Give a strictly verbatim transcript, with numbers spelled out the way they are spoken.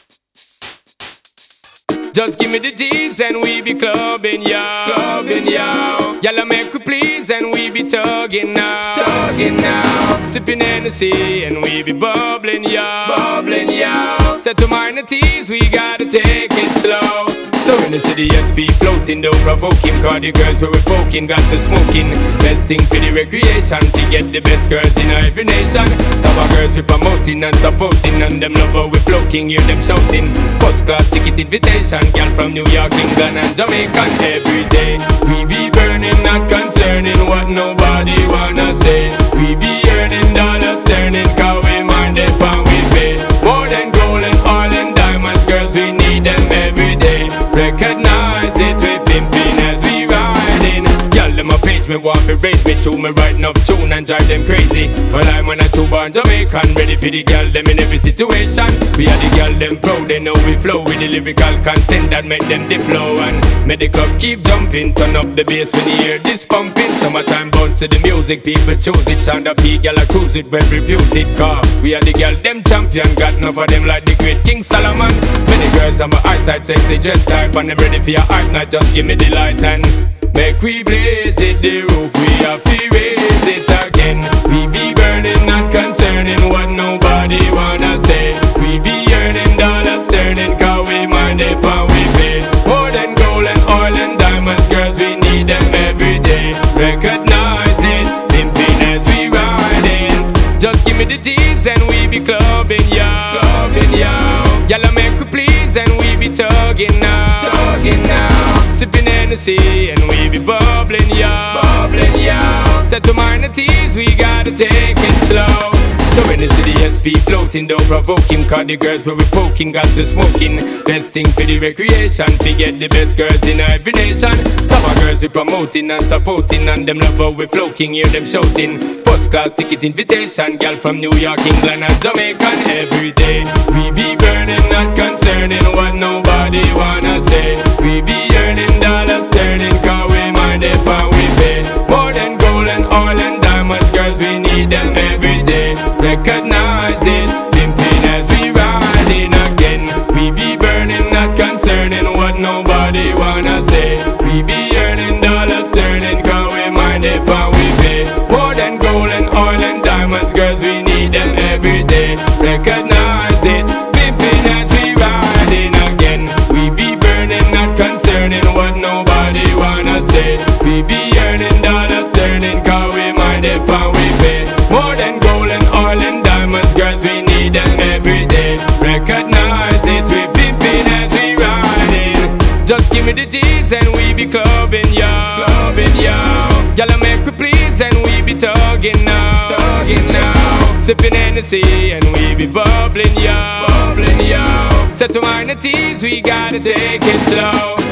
Just give me the G's and we be clubbing, yo. Clubbing, yo. Y'all make we please and we be tugging now. Tugging now. Sipping Hennessy and we be bubbling, yo. Bubbling, yo. Set to minor teas, we gotta take it slow. So in the city, S P floating, don't provoke him. Cause the girls where we poking, got to smoking. Best thing for the recreation, to get the best girls in every nation. Top of girls we promoting and supporting, and them lover we floating, hear them shouting. First class ticket invitation, girl from New York, England and Jamaica. Every day we be burning, not concerning what nobody wanna say. We be earning dollars, turning, cause we mind it and we pay. More than gold and oil and diamonds, girls we need them every day. Recognize it, we pimpin' as we riding. Y'all them a page me want to raise me tune. Me writing up tune and drive them crazy. Well I'm on a two-born Jamaican, ready for the girl them in every situation. We are the girl them proud, they know we flow with the lyrical content that make them dip flow. And make the club keep jumping, turn up the bass when you hear this pumping. Summertime bounce to the music, people choose it. Sound up the girl a cruise it, well reputed. Car we are the girl them champion, got enough of them like the great King Solomon. Many girls on my eyesight sexy dress type, and them ready for your art, not just give me the light and make we blaze it, the roof, we have to raise it again. We be burning, not concerning what nobody wanna say. We be earning dollars, turning, cause we mind it and we pay. More than gold and oil and diamonds, girls, we need them every day. Recognize it, pimping as we riding. Just give me the G's and we be clubbing, yo. Clubbing, yo. Y'all make we please and we be tugging now. Tugging now. Sipping Hennessy and we be bubbling, yo. Bubbling, yo. Set to minor teas, we gotta take it slow. So in the city, S P floating, don't provoke him. Cause the girls where we poking, got to smoking. Best thing for the recreation, to get the best girls in every nation. Top of girls we promoting and supporting, and them lover we floating, hear them shouting. First class ticket invitation, girl from New York, England and Jamaica. Every day we be burning, not concerning what nobody wanna say. We be earning dollars, turning, cause we mind it and we pay. More than gold and oil and diamonds, girls we need them every day. Recognize it, pimping as we riding again. We be burning, not concerning what nobody wanna say. We be earning dollars, turning, cause we mind it and we pay. More than gold and oil and diamonds, girls we need them every day. Recognize it, pimping as we riding again. We be burning, not concerning what nobody wanna say. We be earning dollars, turning, cause we mind it and we pay. More than gold and oil and diamonds, girls we need them every day. Recognize it, we pimping as we riding. Just give me the G's and we be clubbing, yo. Clubbing, yo. Y'all make we please and we be tugging now. Tugging now. Sipping Hennessy and we be bubbling, yo. Bubbling, yo. Set to minor teas, we gotta take it slow.